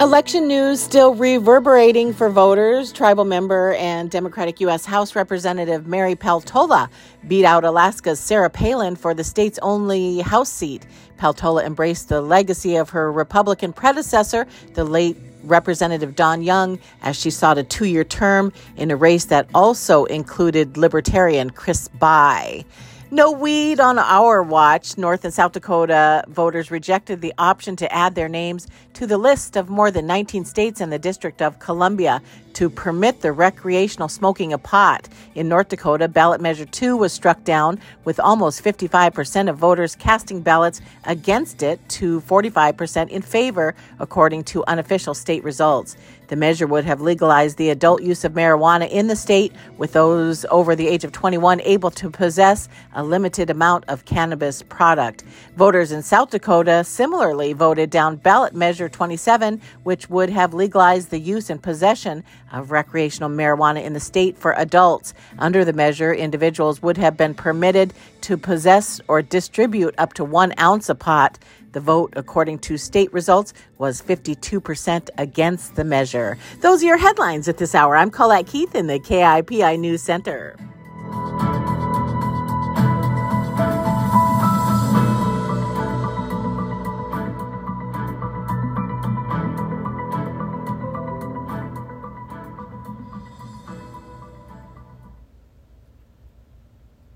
Election news still reverberating for voters. Tribal member and Democratic U.S. House Representative Mary Peltola beat out Alaska's Sarah Palin for the state's only House seat. Peltola embraced the legacy of her Republican predecessor, the late Representative Don Young, as she sought a 2-year term in a race that also included Libertarian Chris Bai. No weed on our watch. North and South Dakota voters rejected the option to add their names to the list of more than 19 states in the District of Columbia to permit the recreational smoking of pot. In North Dakota, ballot measure 2 was struck down, with almost 55% of voters casting ballots against it to 45% in favor, according to unofficial state results. The measure would have legalized the adult use of marijuana in the state, with those over the age of 21 able to possess a limited amount of cannabis product. Voters in South Dakota similarly voted down ballot measure 27, which would have legalized the use and possession of recreational marijuana in the state for adults. Under the measure, individuals would have been permitted to possess or distribute up to 1 ounce of pot. The vote, according to state results, was 52% against the measure. Those are your headlines at this hour. I'm Colette Keith in the KIPI News Center.